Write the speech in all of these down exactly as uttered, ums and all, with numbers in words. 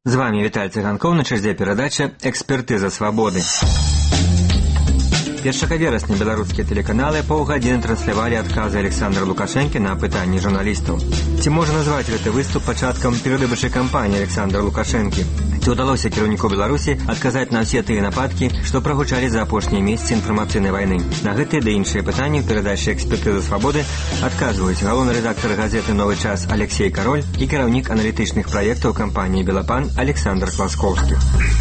З вами Віталій Цыганков, на чарзе перадача «Экспертыза свабоды». першага верасня беларускія тэлеканалы паўгадзіны транслявалі адказы Александра Лукашэнкі на пытанні журналістаў. Ці можна назваць гэты выступ пачаткам перадвыбарчай кампаніі Александра Лукашэнкі? Ці ўдалося кіраўніку Беларусі адказаць на ўсе тыя нападкі, што прагучалі за апошнія месяцы інфармацыйнай вайны? На гэтыя ды іншыя пытанні ў перадачы «Экспертыза свабоды» адказваюць галоўны рэдактар газеты «Новы час» Алексей Кароль і кіраўнік аналітычных праектаў кампаніі «Белапан» Александр Класкоўскі.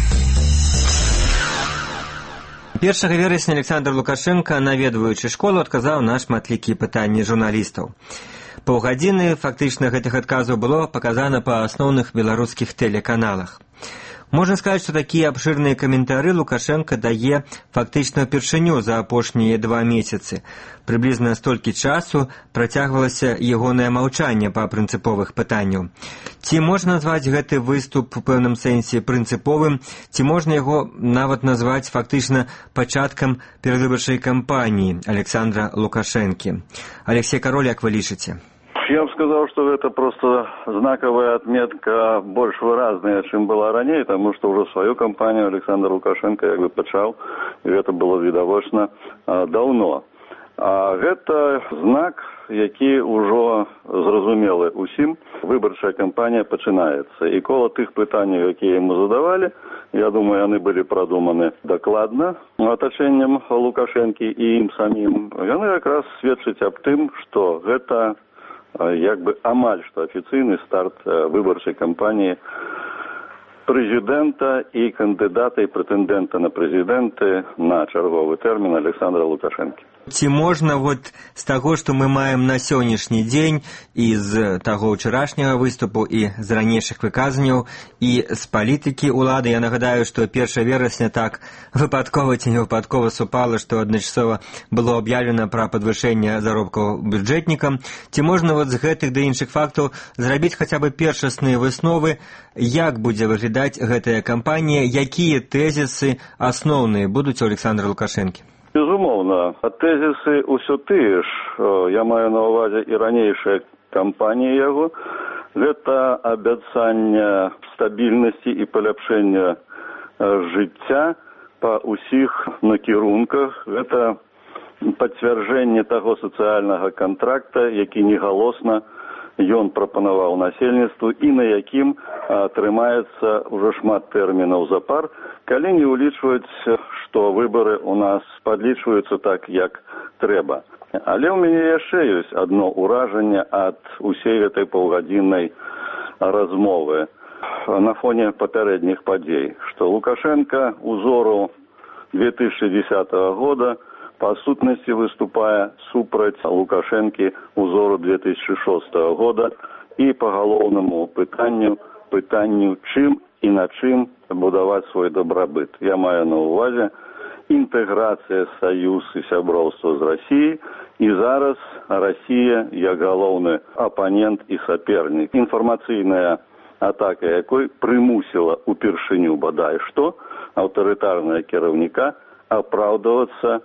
першага верасня Александр Лукашенко, наведваючы школу, адказаў на шматлікія пытанні журналістаў. Паўгадзіны фактычна гэтых адказаў было паказана па асноўных беларускіх тэлеканалах. Можна сказаць, што такія абшырныя каментары Лукашенко дае фактычна ўпершыню за апошнія два месяцы. Прыблізна столькі часу працягвалася ягонае маўчанне па прынцыповых пытанняў. Ці можна назваць гэты выступ у пэўным сэнсе прынцыповым, ці можна яго нават назваць фактычна пачаткам перадвыбарчай кампаніі Александра Лукашэнкі? Алексей Кароль, як вы лічыце? Я бы сказал, что это просто знаковая отметка, больше выразная, чем была ранее, потому что уже свою кампанию Александр Лукашенко как бы почал, и это было видовочно а, давно. А это знак, який уже зрозумели усім, виборча кампанія починається. І коло тих питань, які йому задавали, я думаю, вони були продумані докладно оточенням Лукашенки і їм самим. Вони якраз свідчать об тим, що це якби амаль што афіцыйны старт выбарчай кампаніі прэзідэнта і кандыдата і прэтэндэнта на прэзідэнты на чарговы тэрмін Александра Лукашэнкі. Ці можна вот з таго, што мы маем на сённяшні дзень, і з таго ўчарашняга выступу, і з ранейшых выказанняў, і з палітыкі ўлады, я нагадаю, што першага верасня так выпадкова ці не выпадкова супала, што адначасова было аб'яўлена пра падвышэнне заробкаў бюджэтнікам. Ці можна вот з гэтых да іншых фактаў зрабіць хаця бы першасныя высновы, як будзе выглядаць гэтая кампанія, якія тэзісы асноўныя будуць у Александра Лукашэнкі? Безумоўна, тэзісы ўсё тыя ж, я маю на ўвазе і ранейшая кампанія яго, гэта абяцанне стабільнасці і паляпшэння жыцця па ўсіх накірунках, гэта пацвярджэнне таго сацыяльнага кантракта, які негалосна ён прапанаваў насельніцтву і на якім трымаецца ўжо шмат тэрмінаў запар, калі не ўлічваць, што выбары у нас падлічваюцца так, як трэба. Але ў мяне яшчэ ёсць адно ўражанне ад усей гэтай паўгадзіннай размовы на фоне папярэдніх падзей, што Лукашенко узору две тысячи десятого года по сутности выступая супраць Лукашэнкі узору две тысячи шестого года и по галоўнаму пытанню, пытанню чым и на чым будаваць свой добрабыт. Я маю на увазе інтэграцыя, саюз і сяброўства з Расіяй, і зараз Расія як галоўны апанент і сапернік. Інфармацыйная атака якой прымусіла упершыню бадай што аўтарытарнага кіраўніка апраўдвацца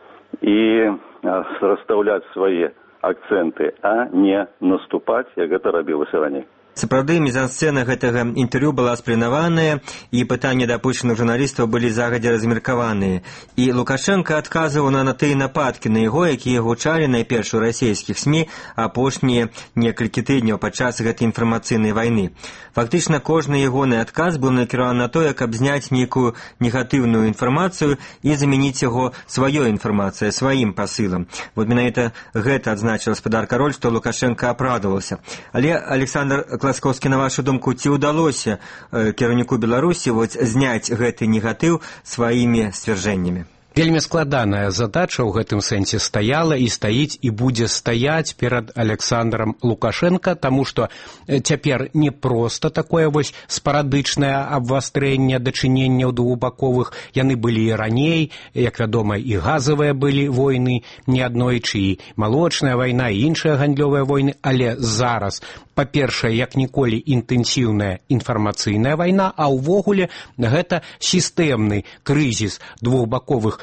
і расстаўляць свае акцэнты, а не наступаць, як гэта рабілася раней. Сапраўды, мізансцэна гэтага інтэрв'ю была спланаваная, і пытанні дапушчаных журналістаў былі загадзя размеркаваныя. І Лукашенко адказваў на тыя нападкі на яго, якія гучалі найперш у расійскіх СМІ апошнія некалькі тыдняў падчас гэтай інфармацыйнай вайны. Фактычна, кожны ягоны адказ быў накіраваны на тое, каб зняць нейкую негатыўную інфармацыю і замяніць яго сваёй інфармацыяй, сваім пасылам. Вот менавіта гэта адзначыў гаспадар Кароль, што Лукашенко апраўдваўся. Але, Александр Класкоўскі, на вашу думку, ці ўдалося э, кіраўніку Беларусі вот, зняць гэты негатыў сваімі сцвярджэннямі? Вельмі складаная задача ў гэтым сэнсе стаяла і стаіць і будзе стаяць перад Александром Лукашенко, таму што цяпер не проста такое вось спарадычнае абвастрэнне дачыненняў двухбаковых, яны былі і раней, як вядома, і газавыя былі войны неаднойчы, і малочная вайна, і іншыя гандлёвыя войны, але зараз, па-першае, як ніколі інтэнсіўная інфармацыйная вайна, а ўвогуле гэта сістэмны крызіс двухбаковых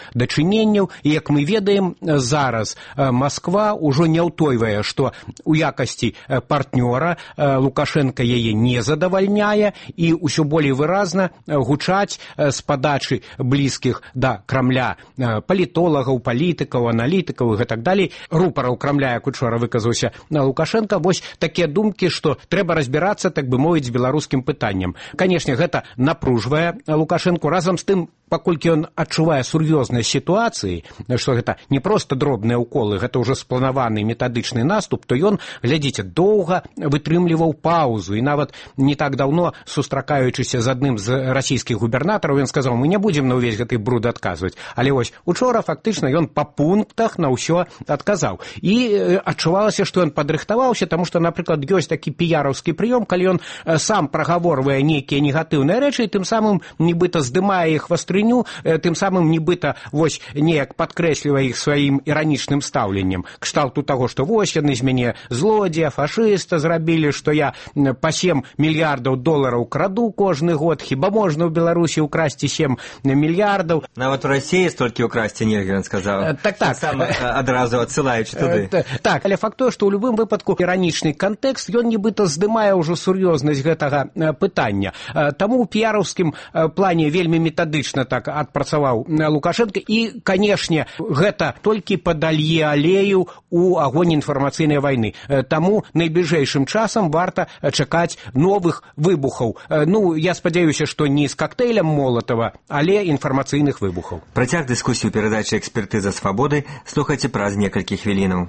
дачыненняў. І, як мы ведаем, зараз Масква ўжо не ўтойвае, што у якасці партнёра Лукашенко яе не задавальняе, і ўсё болей выразна гучаць з падачы блізкіх да Крамля палітолагаў, палітыкаў, аналітыкаў і гэтак далей, рупараў Крамля, як учора выказаўся Лукашенко, вось такія думкі, што трэба разбірацца, так бы мовіць, з беларускім пытаннем. Канешне, гэта напружвае Лукашенко, разам з тым, паколькі ён адчувае сур'ёзнасць сітуацыі, што гэта не проста дробныя ўколы, гэта ўжо спланаваны метадычны наступ, то ён, глядзіце, доўга вытрымліваў паузу. І нават не так даўно, сустракаючыся з адным з расійскіх губернатараў, ён сказаў: мы не будзем на ўвесь гэты бруд адказваць. Але вось учора фактычна ён па пунктах на ўсё адказаў. І адчувалася, што ён падрыхтаваўся, таму што, напрыклад, ёсць такі піяраўскі прыём, калі ён сам прагаворвае нейкія негатыўныя рэчы, і тым самым нібыта здымае іх вастрыню, тым самым нібыта вось неяк падкрэслівае іх сваім іранічным стаўленнем, кшталту таго, што вось яны з мяне злодзея, фашыста зрабілі, што я па сем мільярдаў долараў краду кожны год, хіба можна ў Беларусі ўкрасці сем мільярдаў. Нават у Расіі столькі ўкрасці нельга, ён сказаў. Так, так. Сам адразу адсылаючы туды. Так, але факт той, што ў любым выпадку іранічны кантэкст, ён нібыта здымае ўжо сур'ёзнасць гэтага пытання. Таму ў піяраўскім плане вельмі метадычна так адпрацаваў Лукашенко, і, канешне, гэта толькі падалье алею у агонь інфармацыйнай вайны. Таму найбліжэйшым часам варта чакаць новых выбухаў. Ну, я спадзяюся, што не з кактэйлем Молотова, але інфармацыйных выбухаў. Працяг дыскусію перадачы «Экспертыза свабоды» слухайце праз некалькі хвілінаў.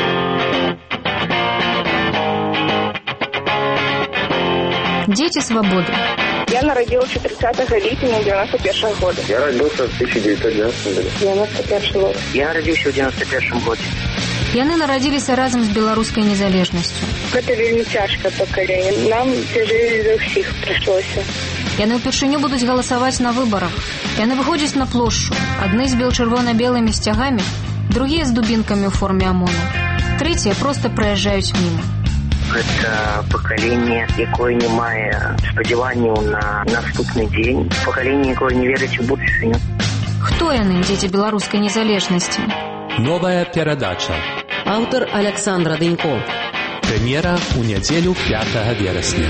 Дети свободы. Я народилась тридцатого липня девяносто первого года. Я родился в тысяча девятьсот девяностом году. девяносто первый год. Я родился в девяносто первом году. Яны нарадзіліся разам з беларускай незалежнасцю. Гэта вельмі цяжкае пакаленне. Нам цяжэй за ўсіх прыйшлося. Яны ўпершыню будуць галасаваць на выбарах. Яны выходзяць на плошчу. Адны з бел-чырвона-белымі сцягамі, другія з дубінкамі ў форме ОМОНа. Трэція проста праязджаюць міма. Гэта пакаленне, якое не мае спадзяванняў на наступны дзень. Пакаленне, якое не верыць у будучыню. Хто яны, дзеці беларускай незалежнасці? Новая перадача. Аўтар Александра Дэнько. Прэм'ера ў нядзелю пятага верасня.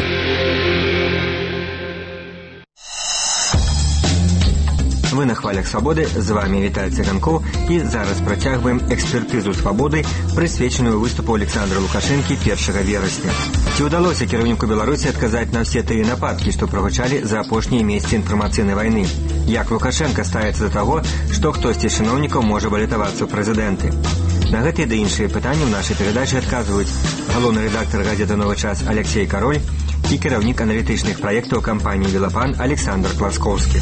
Вы на хвалях свабоды, з вами Віталь Цыганкоў, і зараз працягваем экспертызу свабоды, прысвечаную выступу Александра Лукашэнкі першага верасня. Ці ўдалося кіраўніку Беларусі адказаць на ўсе тыя нападкі, што прагучалі за апошнія месяцы інфармацыйнай вайны? Як Лукашенко ставіцца да таго, што хтосьці з чыноўнікаў можа балятавацца ў прэзідэнты? На гэтыя ды іншыя пытанні ў нашай перадачы адказваюць галоўны рэдактар газеты «Новы час» Алексей Кароль і кіраўнік аналітычных праектаў кампаніі «Велапан» Александр Класкоўскі.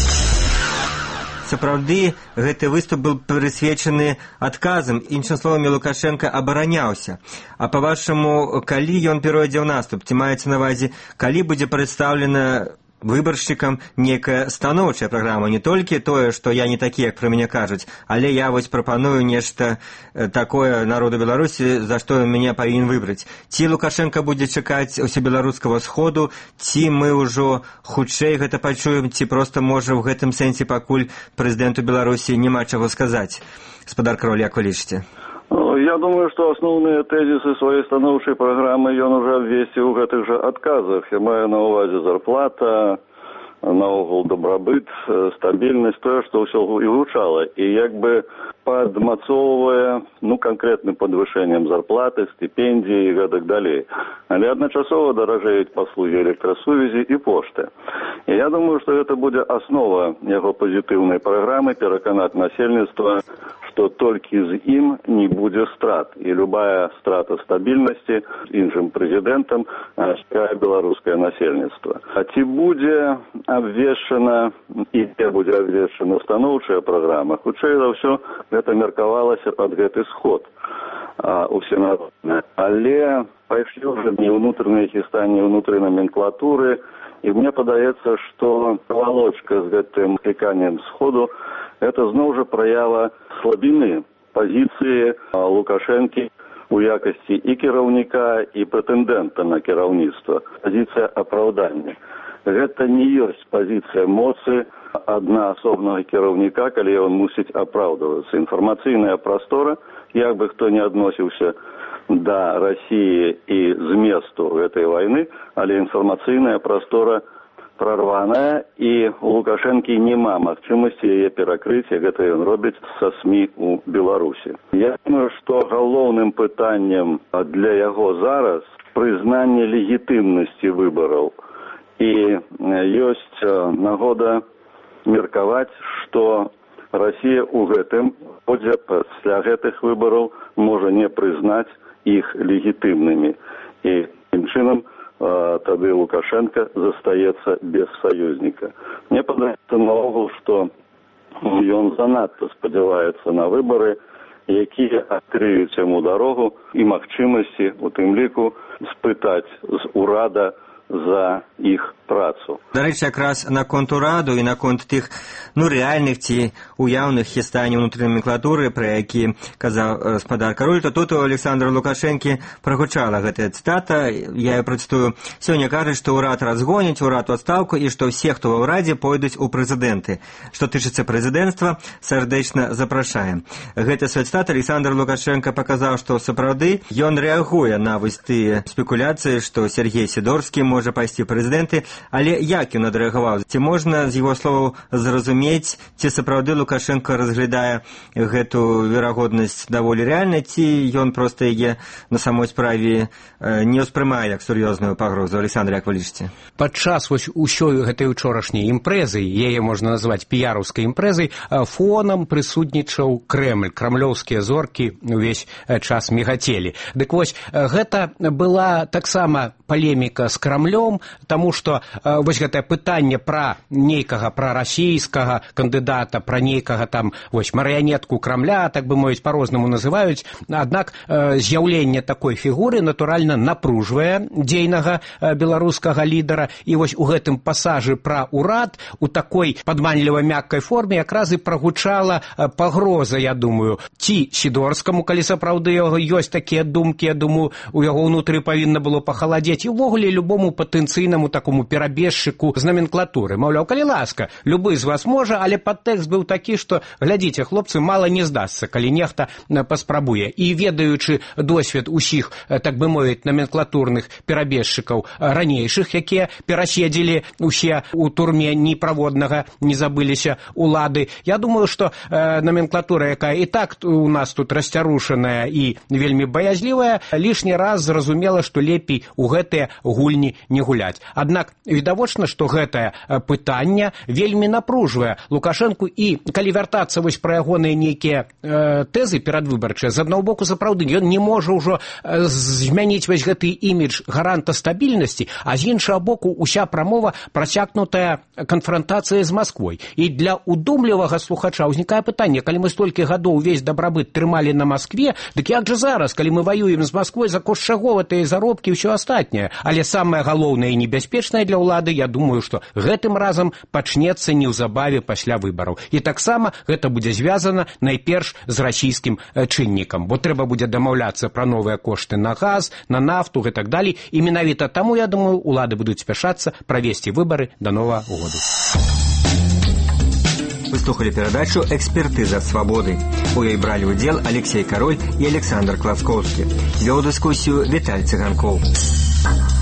Сапраўды, гэты выступ быў прысвечаны адказам, іншым словамі, Лукашенко абараняўся. А па-вашаму, калі ён перайдзе ў наступ, ці маецца на ўвазе, калі будзе прадстаўлена выбаршчыкам некая станоўчая праграма, не толькі тое, што я не такі, як пра мяне кажуць, але я вось прапаную нешта такое народу Беларусі, за што мяне павінен выбраць. Ці Лукашенко будзе чакаць усебеларускага сходу, ці мы ўжо хутчэй гэта пачуем, ці проста можа ў гэтым сэнсе пакуль прэзідэнту Беларусі няма чаго сказаць. Спадар Кароль, як вы лічыце? Я думаю, што асноўныя тэзісы сваёй станоўчай праграмы ён ужо абвесціў у гэтых жа адказах. Я маю на ўвазе зарплата, наогул дабрабыт, стабільнасць, тое, што ўсё і гучала. І як бы падмацоўвае, ну, канкрэтным падвышэннем зарплаты, стыпендіі і гэтак далей. Але адначасова даражэюць паслугі электрасувязі і пошты. І я думаю, што гэта будзе аснова яго пазітыўнай праграмы пераканаць насельніцтва, што толькі з ім не будзе страт. І любая страта стабільнасці іншым прэзідэнтам чакае беларускае насельніцтва. А ці будзе абвешчана і де будзе абвешчана станоўчая праграма, хутчэй за ўсё гэта меркавалася пад гэты сход усенародны. Але пайшлі ўжо не ўнутраныя хістанні ўнутрай номенклатуры, і мне падаецца, што павалочка з гэтым кліканнем сходу это зноў жа праява слабіны пазіцыі Лукашэнкі у якасці і кіраўніка, і прэтэндэнта на кіраўніцтва. Пазіцыя апраўдання. Гэта не ёсць пазіцыя моцы, аднаасобнага кіраўніка, калі ён мусіць апраўдвацца. Інфармацыйная прастора, як бы хто не адносіўся да Расіі і зместу гэтай вайны, але інфармацыйная прастора прорваная, і у Лукашэнкі няма магчымасці яе перакрыцця, гэта ён робіць са СМІ у Беларусі. Я думаю, што галоўным пытаннем для яго зараз прызнанне легітымнасці выбараў. І ёсць нагода меркаваць, што Расія ў гэтым годзе пасля гэтых выбараў можа не прызнаць іх легітымнымі. І тым чынам тады Лукашенко застаецца без саюзніка. Мне падаецца наогул, што ён занадта спадзяваецца на выбары, якія адкрыюць яму дарогу і магчымасці, у тым ліку, спытаць з урада за іх працу. Дарэчы, якраз наконт ураду і наконт тых, ну, рэальных ці уяўных хістанняў унутранай номенклатуры, пра які казаў гаспадар Кароль, то тут у Александра Лукашэнкі прагучала гэтая цытата, я ее працытую. Сёння кажуць, што ўрад разгоняць, урад у адстаўку і што ўсе, хто ва ўрадзе, пойдуць у прэзідэнты. Што тычыцца прэзідэнцтва, сардэчна запрашаем. Гэты свой цытат Александр Лукашенко паказаў, што сапраўды ён рэагуе на вось тыя спекуляцыі, што Сергей Сідорскі можа пайсці ў прэзідэнты, але як ён адрэагаваў? Ці можна з яго словаў зразумець, ці сапраўды Лукашенко разглядае гэту верагоднасць даволі рэальна, ці ён проста яе на самой справе не ўспрымае як сур'ёзную пагрозу? Александр, як вы лічыце? Падчас вось усёй гэтай учорашняй імпрэзы, яе можна назваць піяраўскай імпрэзай, фонам прысутнічаў Крэмль, крамлёўскія зоркі увесь час мігацелі. Дык вось, гэта была таксама палеміка з Крамлём, таму што э, вось гэтае пытанне пра нейкага прарасійскага кандыдата, пра нейкага там вось марыянетку Крамля, так бы мовіць, па-рознаму называюць, аднак э, з'яўленне такой фігуры натуральна напружвае дзейнага э, беларускага лідара, і вось у гэтым пасажы пра ўрад у такой падманлівай мяккай форме якраз і прагучала э, пагроза, я думаю, ці Сідорскаму, калі сапраўды ёсць такія думкі, я думаю, у яго ўнутры павінна было пахаладзець, і ўвогуле любому патэнцыйнаму такому перабежчыку з номенклатуры. Маўляў, калі ласка, любы з вас можа, але падтэкст быў такі, што, глядзіце, хлопцы, мала не здасца, калі нехта паспрабуе. І ведаючы досвед усіх, так бы мовіць, номенклатурных перабежчыкаў ранейшых, якія пераседзілі усе ў турме неправоднага, не забыліся улады, я думаю, што э, номенклатура, якая і так у нас тут расцярушаная і вельмі баязлівая, лішні раз зразумела, што лепей у гэтыя гульні не гуляць. Аднак відавочна, што гэтае пытанне вельмі напружвае Лукашэнку, і калі вяртацца вось пра ягоныя нейкія э, тэзы перадвыбарчыя, з аднаго боку сапраўды ён не можа ўжо э, змяніць вось гэты імідж гаранта стабільнасці, а з іншага боку уся прамова працякнутая канфрантацыя з Масквой. І для удумлівага слухача ўзнікае пытанне, калі мы столькі гадоў увесь дабрабыт трымалі на Маскве, дык як жа зараз, калі мы ваюем з Масквой, за кошт чаго гэтыя заробкі і ўсё астатняе? Але самае галоўнае і небяспечнае для ўлады, я думаю, што гэтым разам пачнецца неўзабаве пасля выбараў. І таксама гэта будзе звязана найперш з расійскім чыннікам, бо трэба будзе дамаўляцца пра новыя кошты на газ, на нафту і так далей. І менавіта таму, я думаю, улады будуць спяшацца правесці выбары да Новага году. Вы слухали перадачу «Экспертыза свабоды». У ёй бралі ўдзел Алексей Кароль і Александр Класкоўскі. Вёў дыскусію Віталь Цыганкоў.